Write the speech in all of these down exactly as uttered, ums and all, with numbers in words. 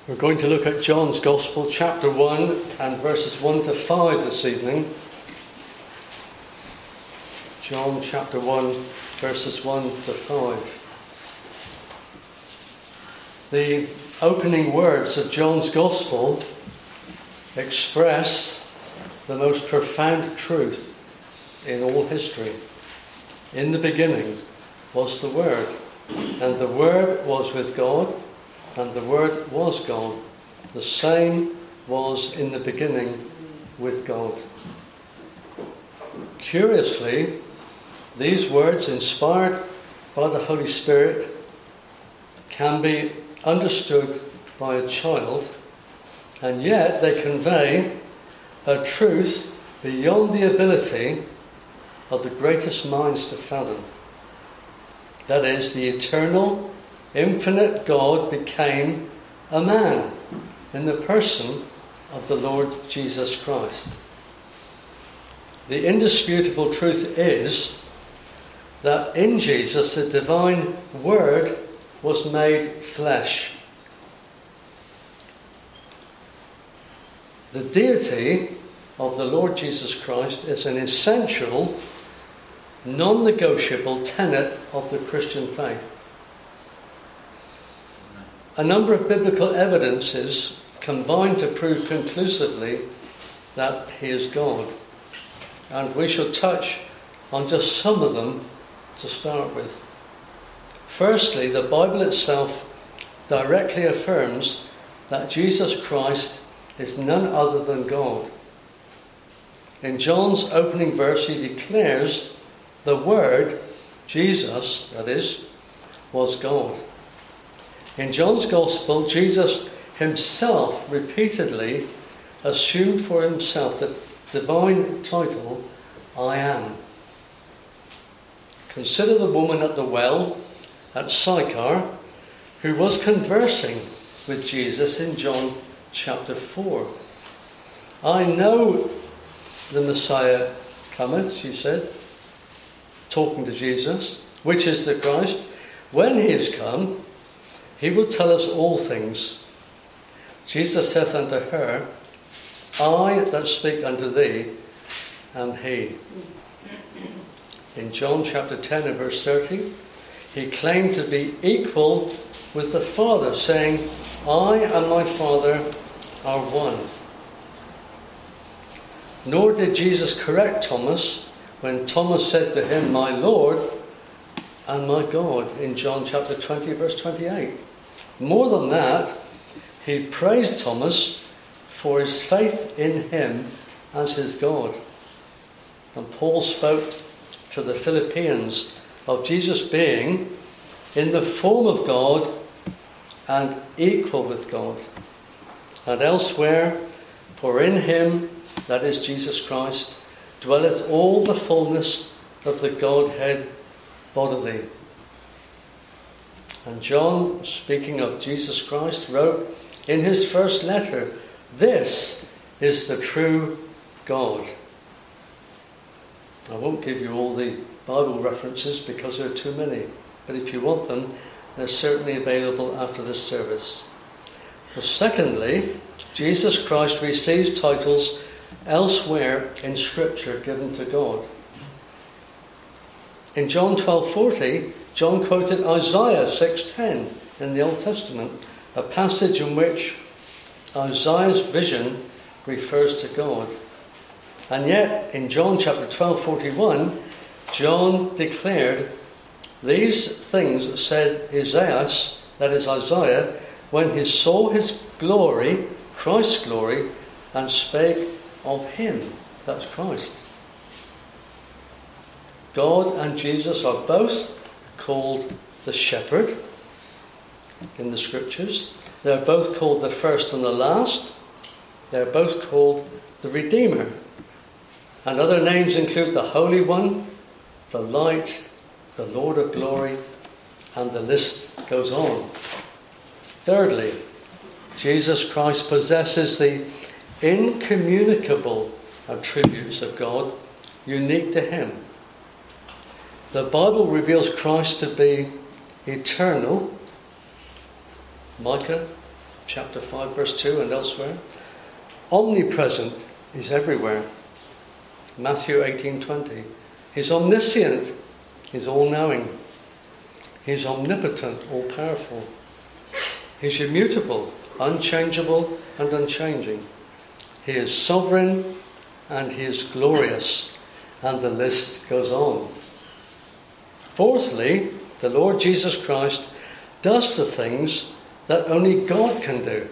We're going to look at John's Gospel, chapter one, and verses one to five this evening. John chapter one, verses one to five. The opening words of John's Gospel express the most profound truth in all history. In the beginning was the Word, and the Word was with God, and the Word was God. The same was in the beginning with God. Curiously, these words, inspired by the Holy Spirit, can be understood by a child, and yet they convey a truth beyond the ability of the greatest minds to fathom. That is, the eternal, infinite God became a man in the person of the Lord Jesus Christ. The indisputable truth is that in Jesus the divine Word was made flesh. The deity of the Lord Jesus Christ is an essential, non-negotiable tenet of the Christian faith. A number of biblical evidences combine to prove conclusively that he is God. And we shall touch on just some of them to start with. Firstly, the Bible itself directly affirms that Jesus Christ is none other than God. In John's opening verse, he declares the Word, Jesus, that is, was God. In John's Gospel, Jesus himself repeatedly assumed for himself the divine title, I am. Consider the woman at the well at Sychar, who was conversing with Jesus in John chapter four. I know the Messiah cometh, she said, talking to Jesus, which is the Christ. When he is come, he will tell us all things. Jesus saith unto her, I that speak unto thee am he. In John chapter ten and verse thirty, he claimed to be equal with the Father, saying, I and my Father are one. Nor did Jesus correct Thomas when Thomas said to him, my Lord and my God, in John chapter twenty verse twenty-eight. More than that, he praised Thomas for his faith in him as his God. And Paul spoke to the Philippians of Jesus being in the form of God and equal with God. And elsewhere, for in him, that is Jesus Christ, dwelleth all the fullness of the Godhead bodily. And John, speaking of Jesus Christ, wrote in his first letter, this is the true God. I won't give you all the Bible references because there are too many, but if you want them, they're certainly available after this service. But secondly, Jesus Christ receives titles elsewhere in Scripture given to God. In John twelve forty, John quoted Isaiah six ten in the Old Testament, a passage in which Isaiah's vision refers to God. And yet, in John chapter twelve forty-one, John declared, these things said Isaiah, that is Isaiah, when he saw his glory, Christ's glory, and spake of him, that's Christ. God and Jesus are both called the shepherd in the Scriptures. They're both called the first and the last. They're both called the Redeemer. And other names include the Holy One, the Light, the Lord of Glory, and the list goes on. Thirdly, Jesus Christ possesses the incommunicable attributes of God unique to him. The Bible reveals Christ to be eternal, Micah chapter five, verse two and elsewhere. Omnipresent, he's everywhere. Matthew eighteen twenty. He's omniscient, he's all-knowing. He's omnipotent, all-powerful. He's immutable, unchangeable and unchanging. He is sovereign and he is glorious. And the list goes on. Fourthly, the Lord Jesus Christ does the things that only God can do.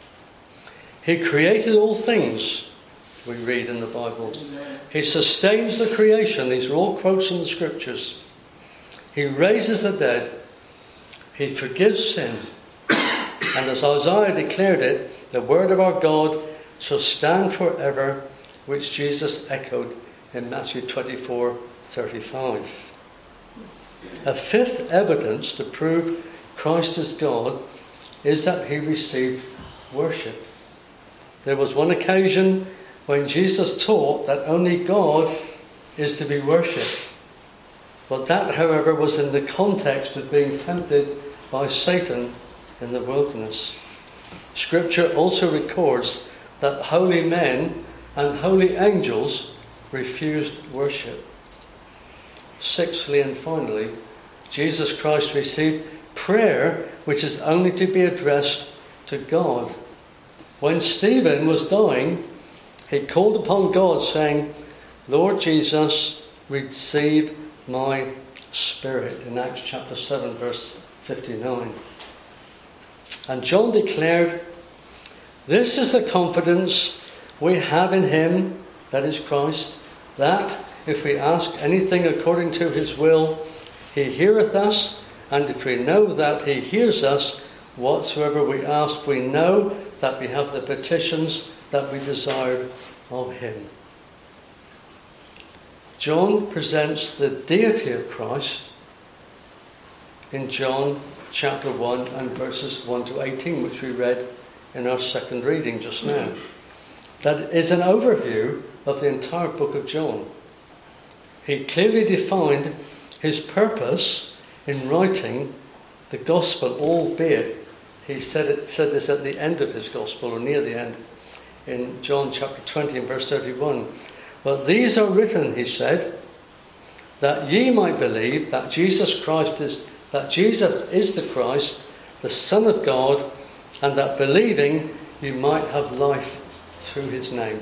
He created all things, we read in the Bible. He sustains the creation. These are all quotes from the scriptures. He raises the dead. He forgives sin. And as Isaiah declared it, the word of our God shall stand forever, which Jesus echoed in Matthew twenty-four thirty-five. A fifth evidence to prove Christ is God is that he received worship. There was one occasion when Jesus taught that only God is to be worshipped. But that, however, was in the context of being tempted by Satan in the wilderness. Scripture also records that holy men and holy angels refused worship. Sixthly and finally, Jesus Christ received prayer which is only to be addressed to God. When Stephen was dying, he called upon God saying, Lord Jesus, receive my spirit, in Acts chapter seven verse fifty-nine. And John declared, this is the confidence we have in him, that is Christ, that if we ask anything according to his will, he heareth us, and if we know that he hears us, whatsoever we ask, we know that we have the petitions that we desired of him. John presents the deity of Christ in John chapter one and verses one to eighteen, which we read in our second reading just now. That is an overview of the entire book of John. He clearly defined his purpose in writing the gospel, albeit he said it, said this at the end of his gospel, or near the end, in John chapter twenty and verse thirty-one. But these are written, he said, that ye might believe that Jesus Christ is that Jesus is the Christ, the Son of God, and that believing you might have life through his name.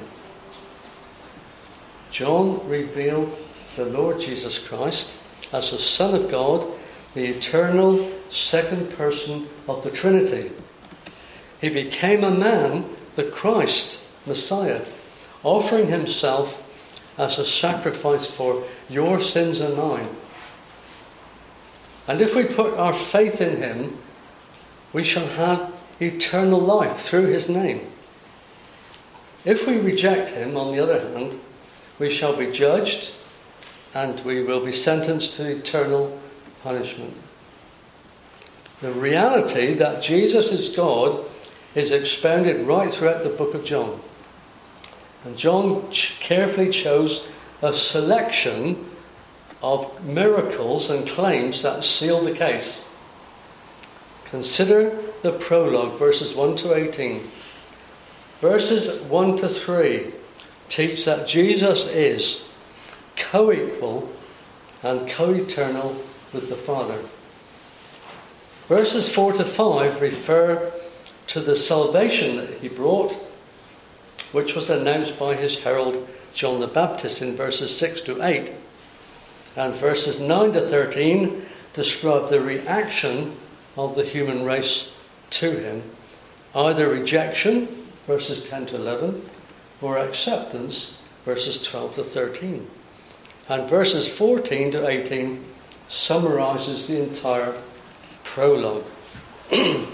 John revealed the Lord Jesus Christ as the Son of God, the eternal second person of the Trinity. He became a man, the Christ, Messiah, offering himself as a sacrifice for your sins and mine. And if we put our faith in him, we shall have eternal life through his name. If we reject him, on the other hand, we shall be judged and we will be sentenced to eternal punishment. The reality that Jesus is God is expounded right throughout the book of John. And John carefully chose a selection of miracles and claims that seal the case. Consider the prologue, verses one to eighteen. Verses one to three teach that Jesus is co-equal and co-eternal with the Father. Verses four to five refer to the salvation that he brought, which was announced by his herald John the Baptist in verses six to eight. And verses nine to thirteen describe the reaction of the human race to him, either rejection, verses ten to eleven, or acceptance, verses twelve to thirteen. And verses fourteen to eighteen summarizes the entire prologue. And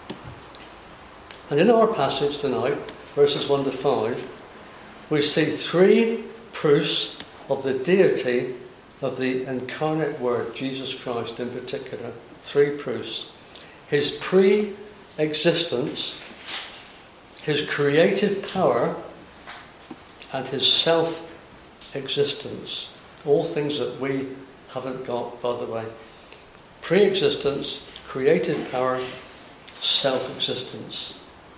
in our passage tonight, verses one to five, we see three proofs of the deity of the incarnate Word, Jesus Christ in particular. Three proofs. His pre-existence, his creative power, and his self-existence. All things that we haven't got, by the way. Pre-existence, creative power, self-existence.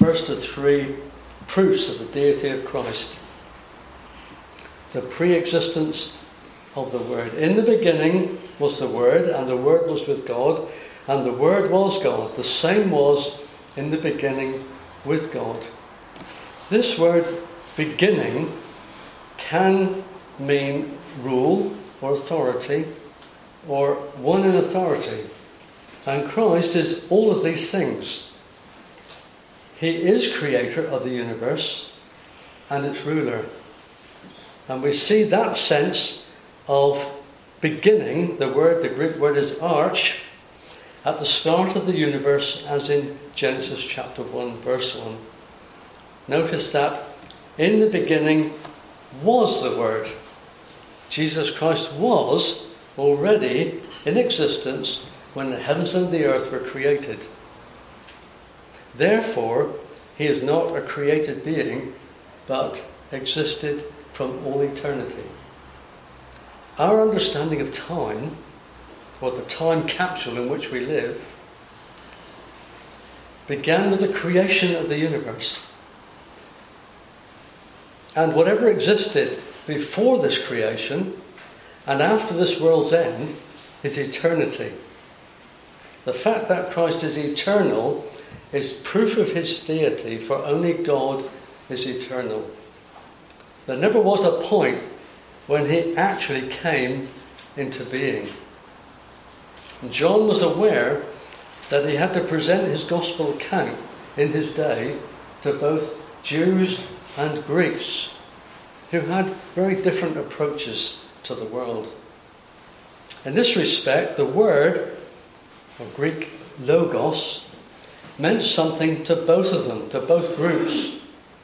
first of three proofs of the deity of Christ. The pre-existence of the Word. In the beginning was the Word, and the Word was with God, and the Word was God. The same was in the beginning with God. This word beginning can mean rule or authority, or one in authority. And Christ is all of these things. He is creator of the universe and its ruler. And we see that sense of beginning, the word, the Greek word is arch, at the start of the universe, as in Genesis chapter one, verse one. Notice that in the beginning was the Word. Jesus Christ was already in existence when the heavens and the earth were created. Therefore, he is not a created being, but existed from all eternity. Our understanding of time, or the time capsule in which we live, began with the creation of the universe. And whatever existed before this creation and after this world's end is eternity. The fact that Christ is eternal is proof of his deity, for only God is eternal. There never was a point when he actually came into being. John was aware that he had to present his gospel account in his day to both Jews and Greeks, who had very different approaches to the world. In this respect, the word, or Greek logos, meant something to both of them, to both groups.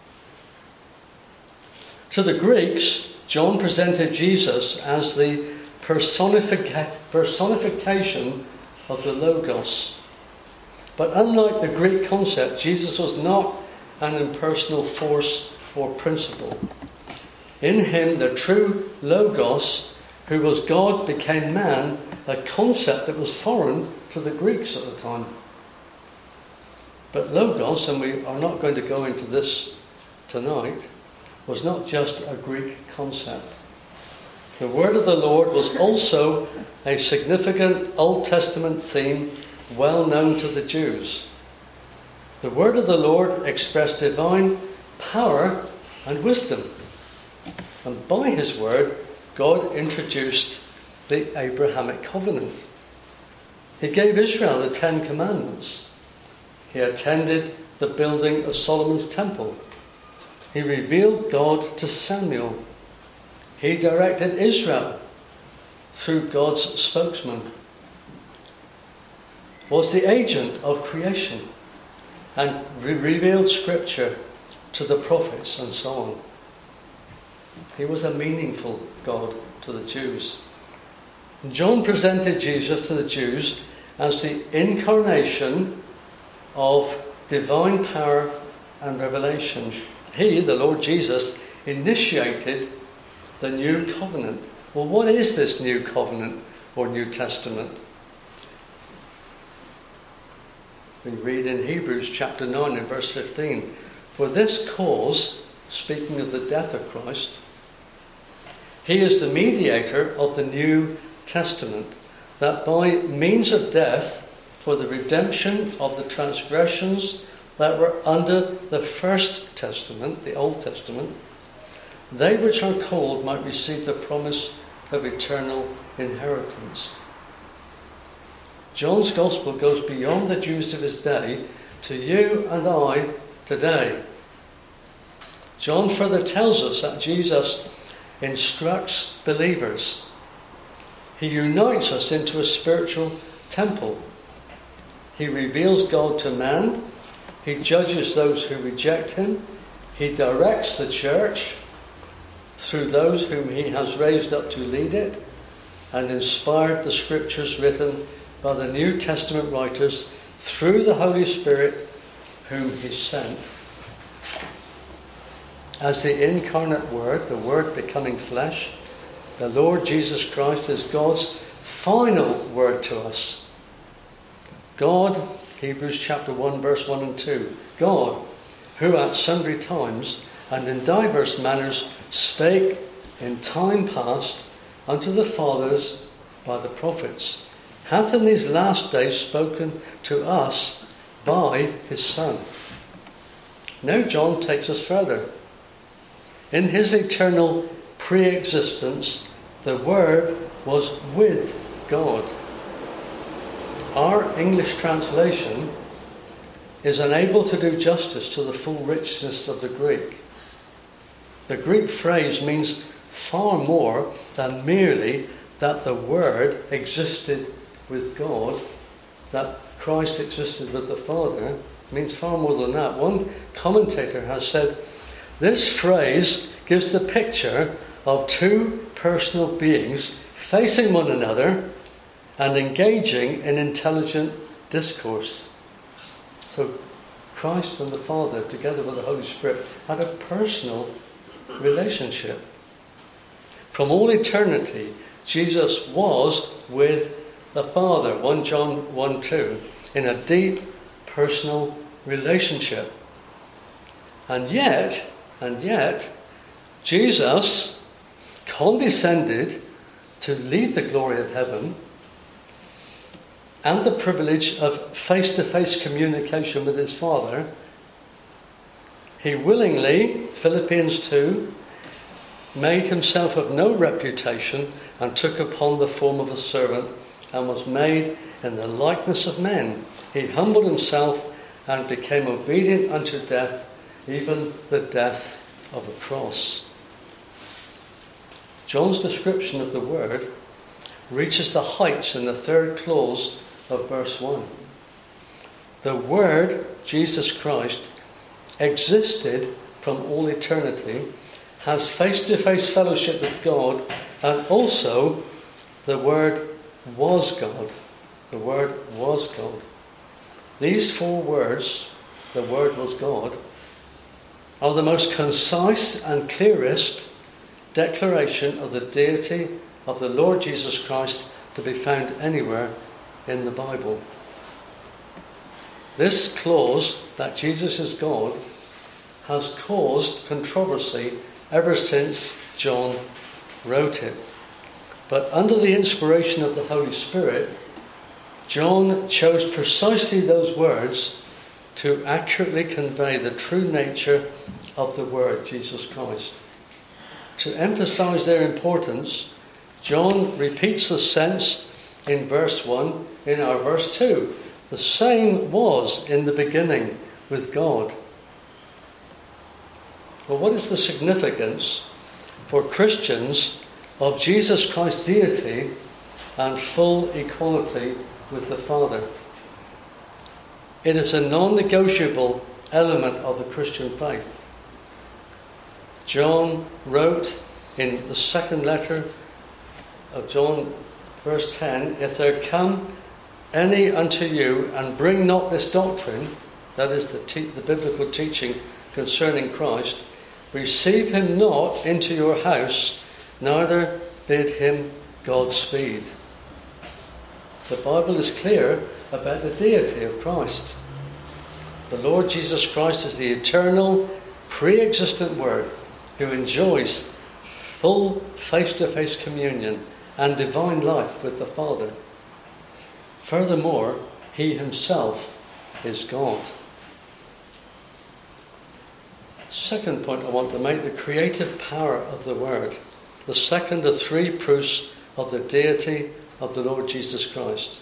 To the Greeks, John presented Jesus as the personifica- personification of the Logos. But unlike the Greek concept, Jesus was not an impersonal force or principle. In him, the true Logos, who was God, became man, a concept that was foreign to the Greeks at the time. But Logos, and we are not going to go into this tonight, was not just a Greek concept. The word of the Lord was also a significant Old Testament theme well known to the Jews. The word of the Lord expressed divine power and wisdom. And by his word, God introduced the Abrahamic covenant. He gave Israel the Ten Commandments. He attended the building of Solomon's temple. He revealed God to Samuel. He directed Israel through God's spokesman, was the agent of creation, and re- revealed scripture to the prophets and so on. He was a meaningful God to the Jews. John presented Jesus to the Jews as the incarnation of divine power and revelation. He, the Lord Jesus, initiated the new covenant. Well, what is this new covenant or New Testament? We read in Hebrews chapter nine and verse fifteen, "For this cause," speaking of the death of Christ, "he is the mediator of the New Testament, that by means of death, for the redemption of the transgressions that were under the first testament," the Old Testament, "they which are called might receive the promise of eternal inheritance." John's gospel goes beyond the Jews of his day to you and I today. John further tells us that Jesus instructs believers. He unites us into a spiritual temple. He reveals God to man. He judges those who reject him. He directs the church through those whom he has raised up to lead it, and inspired the scriptures written by the New Testament writers through the Holy Spirit whom he sent. As the incarnate Word, the Word becoming flesh, the Lord Jesus Christ is God's final word to us. God, Hebrews chapter one, verse one and two, God, who at sundry times and in divers manners spake in time past unto the fathers by the prophets, hath in these last days spoken to us by his Son. Now John takes us further. In his eternal pre-existence, the Word was with God. Our English translation is unable to do justice to the full richness of the Greek. The Greek phrase means far more than merely that the Word existed with God, that Christ existed with the Father. It means far more than that. One commentator has said, this phrase gives the picture of two personal beings facing one another and engaging in intelligent discourse. So Christ and the Father, together with the Holy Spirit, had a personal relationship. From all eternity, Jesus was with the Father, First John one two, in a deep personal relationship. And yet, and yet, Jesus condescended to leave the glory of heaven and the privilege of face-to-face communication with his Father. He willingly, Philippians two, made himself of no reputation and took upon the form of a servant and was made in the likeness of men. He humbled himself and became obedient unto death, even the death of a cross. John's description of the Word reaches the heights in the third clause of verse one. The Word, Jesus Christ, existed from all eternity, has face-to-face fellowship with God, and also the Word was God. The Word was God. These four words, the Word was God, are the most concise and clearest declaration of the deity of the Lord Jesus Christ to be found anywhere in the Bible. This clause, that Jesus is God, has caused controversy ever since John wrote it. But under the inspiration of the Holy Spirit, John chose precisely those words to accurately convey the true nature of the Word, Jesus Christ. To emphasize their importance, John repeats the sense in verse one in our verse two. The same was in the beginning with God. Well, what is the significance for Christians of Jesus Christ's deity and full equality with the Father? It is a non-negotiable element of the Christian faith. John wrote in the second letter of John, verse ten, if there come any unto you and bring not this doctrine, that is the, te- the biblical teaching concerning Christ, receive him not into your house, neither bid him Godspeed. The Bible is clear about the deity of Christ. The Lord Jesus Christ is the eternal, pre-existent Word who enjoys full face-to-face communion and divine life with the Father. Furthermore, he himself is God. Second point I want to make, the creative power of the Word. The second of three proofs of the deity of the Lord Jesus Christ.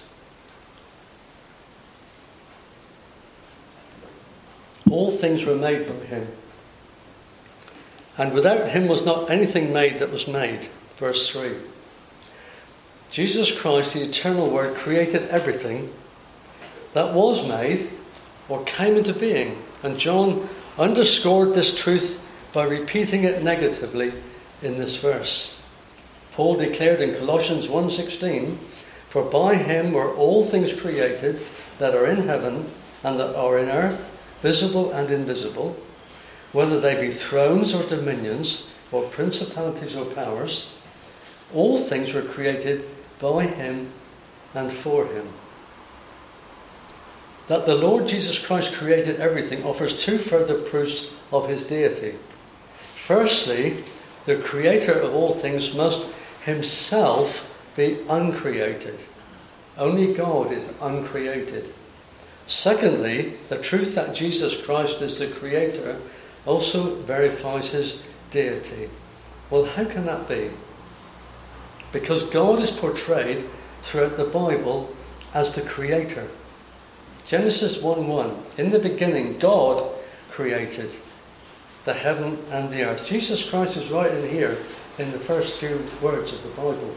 All things were made by him, and without him was not anything made that was made. Verse three. Jesus Christ, the eternal Word, created everything that was made or came into being. And John underscored this truth by repeating it negatively in this verse. Paul declared in Colossians one sixteen, for by him were all things created that are in heaven and that are in earth, visible and invisible, whether they be thrones or dominions or principalities or powers. All things were created by him and for him. that the Lord Jesus Christ created everything offers two further proofs of his deity. Firstly, the creator of all things must himself be uncreated. Only God is uncreated. Secondly, the truth that Jesus Christ is the creator also verifies his deity. Well, how can that be? Because God is portrayed throughout the Bible as the creator. Genesis one one, in the beginning God created the heaven and the earth. Jesus Christ is right in here in the first few words of the Bible.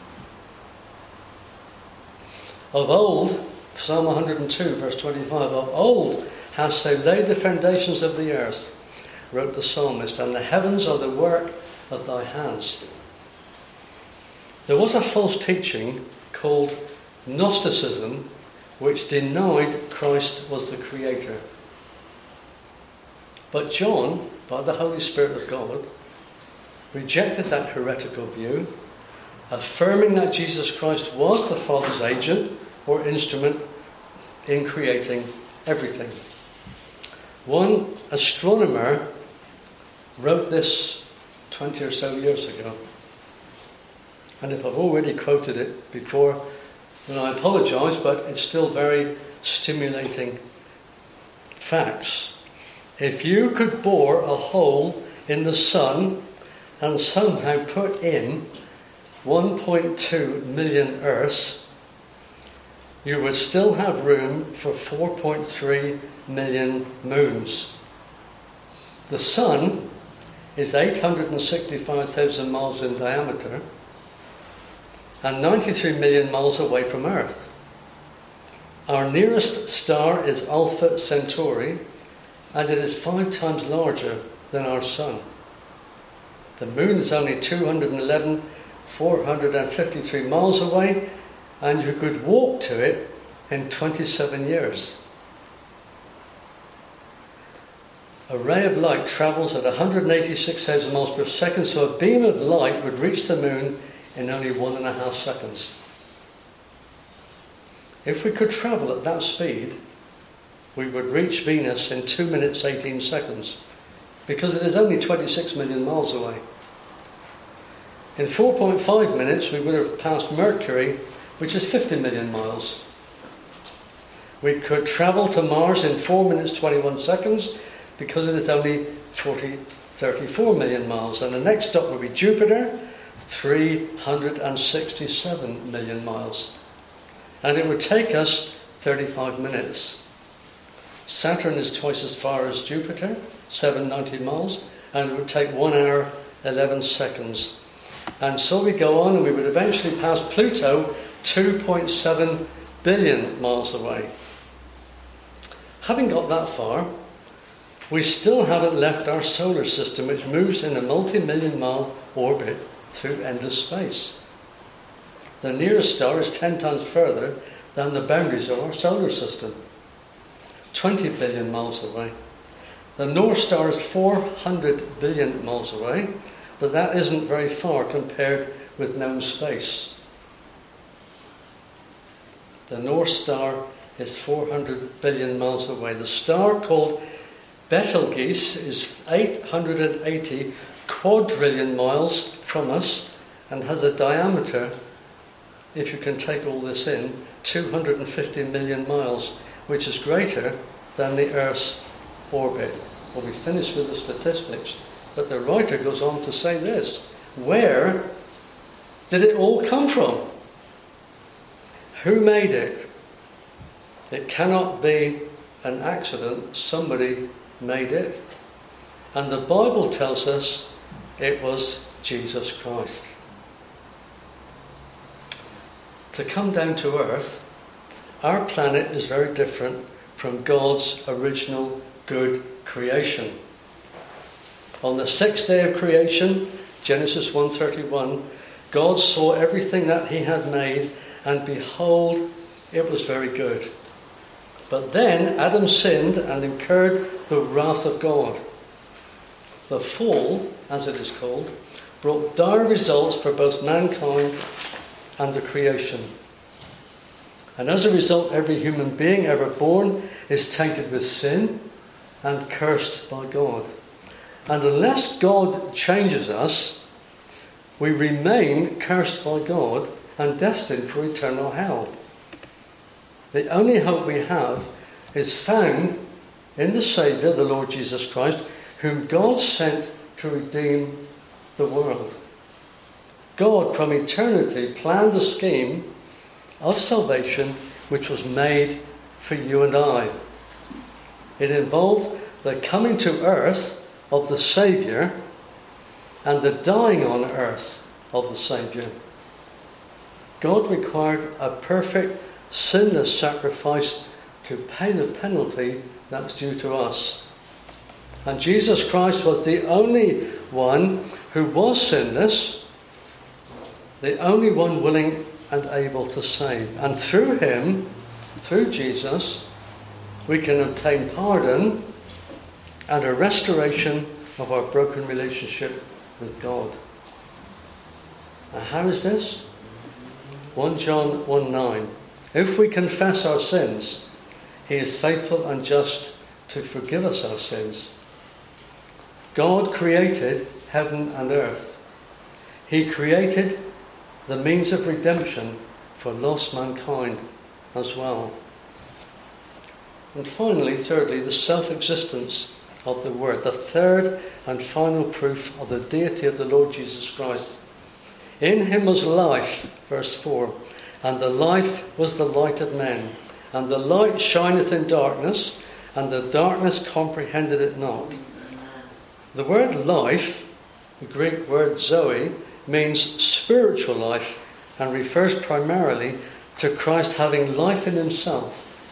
Of old, Psalm one hundred two verse twenty-five, of old hast thou laid the foundations of the earth, wrote the psalmist, and the heavens are the work of thy hands. There was a false teaching called Gnosticism which denied Christ was the creator. But John, by the Holy Spirit of God, rejected that heretical view, affirming that Jesus Christ was the Father's agent or instrument in creating everything. One astronomer wrote this twenty or so years ago. And if I've already quoted it before, then I apologise, but it's still very stimulating facts. If you could bore a hole in the sun and somehow put in one point two million Earths, you would still have room for four point three million moons. The sun is eight hundred sixty-five thousand miles in diameter and ninety-three million miles away from Earth. Our nearest star is Alpha Centauri, and it is five times larger than our sun. The moon is only two hundred eleven thousand four hundred fifty-three miles away, and you could walk to it in twenty-seven years. A ray of light travels at one hundred eighty-six thousand miles per second, so a beam of light would reach the moon in only one and a half seconds. If we could travel at that speed, we would reach Venus in two minutes eighteen seconds, because it is only twenty-six million miles away. In four point five minutes, we would have passed Mercury, which is fifty million miles. We could travel to Mars in four minutes twenty-one seconds, because it is only forty, thirty-four million miles. And the next stop will be Jupiter, three hundred sixty-seven million miles. And it would take us thirty-five minutes. Saturn is twice as far as Jupiter, seven hundred ninety miles, and it would take one hour, eleven seconds. And so we go on, and we would eventually pass Pluto, two point seven billion miles away. Having got that far, we still haven't left our solar system, which moves in a multi-million mile orbit through endless space. The nearest star is ten times further than the boundaries of our solar system, twenty billion miles away. The North Star is four hundred billion miles away, but that isn't very far compared with known space. The North Star is four hundred billion miles away. The star called Betelgeuse is eight hundred eighty quadrillion miles from us and has a diameter, if you can take all this in, two hundred fifty million miles, which is greater than the Earth's orbit. Well, we finished with the statistics, but the writer goes on to say this: where did it all come from? Who made it? It cannot be an accident. Somebody made it. And the Bible tells us it was Jesus Christ. To come down to earth, our planet is very different from God's original good creation. On the sixth day of creation, Genesis one thirty-one, God saw everything that he had made, and behold, it was very good. But then Adam sinned and incurred the wrath of God. The fall, as it is called, brought dire results for both mankind and the creation. And as a result, every human being ever born is tainted with sin and cursed by God. And unless God changes us, we remain cursed by God and destined for eternal hell. The only hope we have is found in the Saviour, the Lord Jesus Christ, whom God sent to redeem the world. God, from eternity, planned a scheme of salvation which was made for you and I. It involved the coming to earth of the Saviour and the dying on earth of the Saviour. God required a perfect, sinless sacrifice to pay the penalty that's due to us. And Jesus Christ was the only one who was sinless, the only one willing and able to save. And through him, through Jesus, we can obtain pardon and a restoration of our broken relationship with God. And how is this? First John one nine. If we confess our sins, he is faithful and just to forgive us our sins. God created heaven and earth. He created the means of redemption for lost mankind as well. And finally, thirdly, the self-existence of the Word, the third and final proof of the deity of the Lord Jesus Christ. In him was life, verse four, and the life was the light of men. And the light shineth in darkness, and the darkness comprehended it not. The word life, the Greek word zoe, means spiritual life and refers primarily to Christ having life in himself.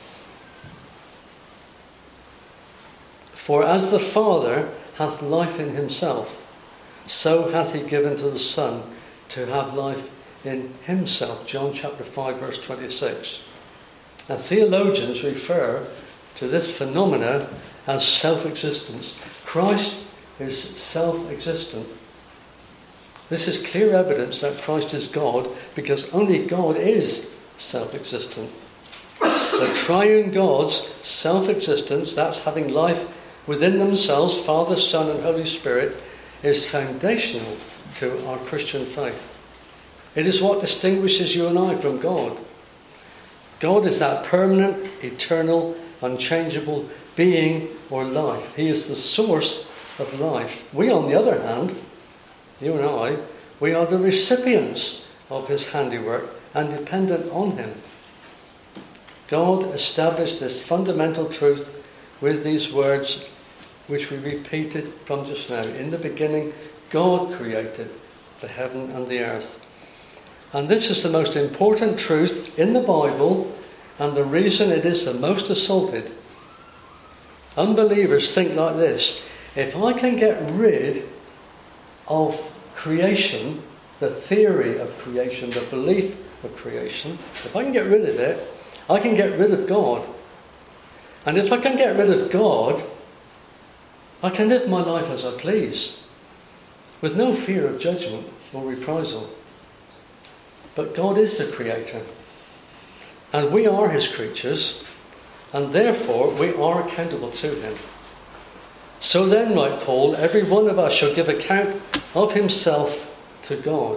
For as the Father hath life in himself, so hath he given to the Son to have life in himself. John chapter five, verse twenty-six. And theologians refer to this phenomena as self-existence. Christ is self-existent. This is clear evidence that Christ is God, because only God is self-existent. The triune God's self-existence, that's having life within themselves, Father, Son and Holy Spirit, is foundational to our Christian faith. It is what distinguishes you and I from God. God is that permanent, eternal, unchangeable being or life. He is the source of life. We, on the other hand, you and I, we are the recipients of his handiwork and dependent on him. God established this fundamental truth with these words which we repeated from just now. In the beginning, God created the heaven and the earth. And this is the most important truth in the Bible, and the reason it is the most assaulted. Unbelievers think like this: if I can get rid of creation, the theory of creation, the belief of creation, if I can get rid of it, I can get rid of God. And if I can get rid of God, I can live my life as I please, with no fear of judgment or reprisal. But God is the creator, and we are his creatures, and therefore we are accountable to him. So then, like Paul, every one of us shall give account of himself to God.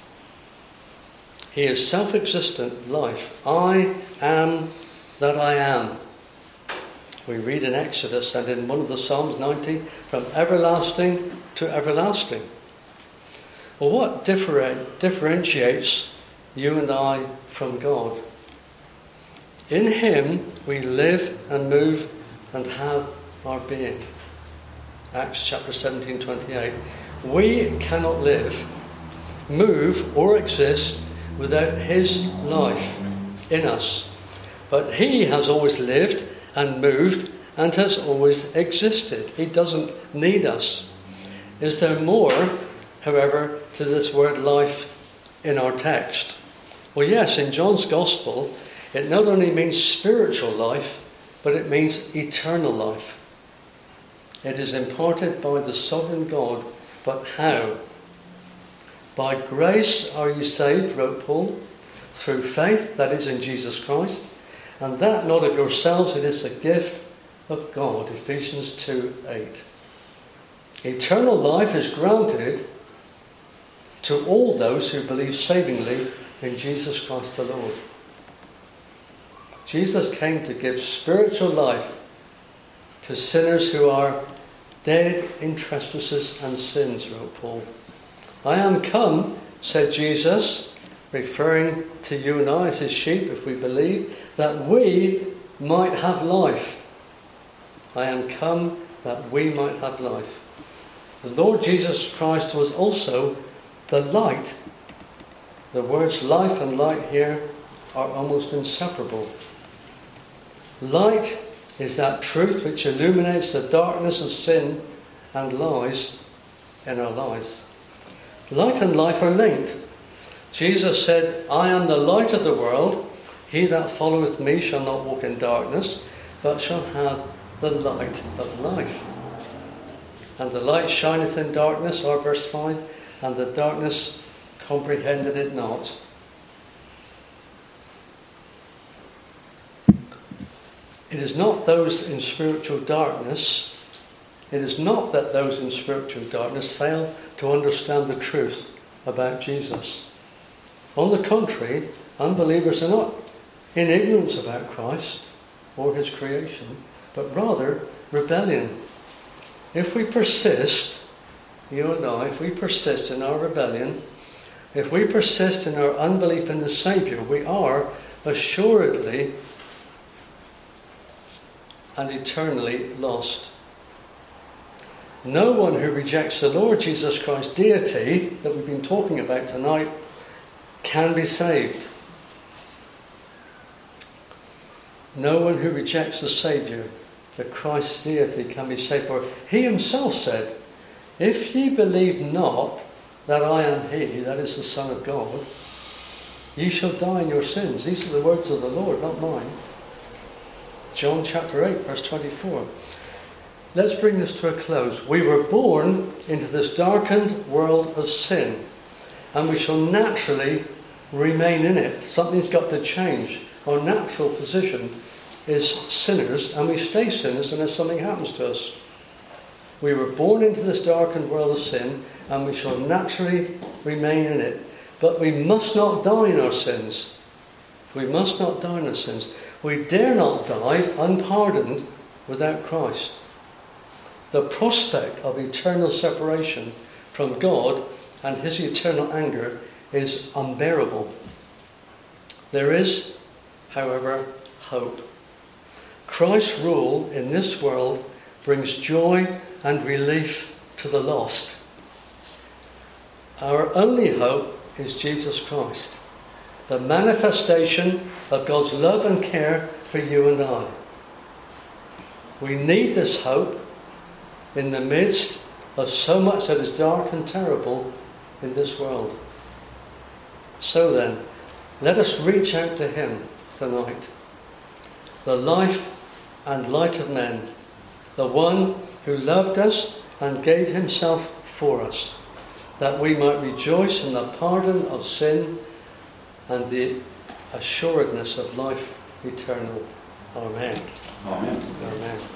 He is self-existent life. I am that I am. We read in Exodus and in one of the Psalms ninety, from everlasting to everlasting. Well, what different, differentiates you and I from God? In him we live and move and have our being. Acts chapter seventeen, twenty-eight. We cannot live, move or exist without his life in us. But he has always lived and moved and has always existed. He doesn't need us. Is there more, however, to this word life in our text? Well, yes, in John's Gospel, it not only means spiritual life, but it means eternal life. It is imparted by the sovereign God, but how? By grace are you saved, wrote Paul, through faith, that is in Jesus Christ, and that not of yourselves, it is the gift of God. Ephesians two eight. Eternal life is granted to all those who believe savingly in Jesus Christ the Lord. Jesus came to give spiritual life to sinners who are dead in trespasses and sins, wrote Paul. I am come, said Jesus, referring to you and I as his sheep, if we believe, that we might have life. I am come that we might have life. The Lord Jesus Christ was also the light. The words life and light here are almost inseparable. Light is that truth which illuminates the darkness of sin and lies in our lives. Light and life are linked. Jesus said, I am the light of the world. He that followeth me shall not walk in darkness, but shall have the light of life. And the light shineth in darkness, or verse five, and the darkness comprehended it not. It is not those in spiritual darkness, it is not that those in spiritual darkness fail to understand the truth about Jesus. On the contrary, unbelievers are not in ignorance about Christ or his creation, but rather rebellion. If we persist, you and I, if we persist in our rebellion, if we persist in our unbelief in the Saviour, we are assuredly and eternally lost. No one who rejects the Lord Jesus Christ's deity that we've been talking about tonight can be saved. No one who rejects the Saviour, the Christ's deity, can be saved. For he himself said, if ye believe not that I am he, that is the Son of God, ye shall die in your sins. These are the words of the Lord, not mine. John chapter eight, verse twenty-four. Let's bring this to a close. We were born into this darkened world of sin, and we shall naturally remain in it. Something's got to change. Our natural position is sinners, and we stay sinners unless something happens to us. We were born into this darkened world of sin, and we shall naturally remain in it. But we must not die in our sins. We must not die in our sins. We dare not die unpardoned without Christ. The prospect of eternal separation from God and his eternal anger is unbearable. There is, however, hope. Christ's rule in this world brings joy and relief to the lost. Our only hope is Jesus Christ, the manifestation of God's love and care for you and I. We need this hope in the midst of so much that is dark and terrible in this world. So then, let us reach out to him tonight, the life and light of men, the one who loved us and gave himself for us, that we might rejoice in the pardon of sin and the assuredness of life eternal. Amen. Amen. Amen.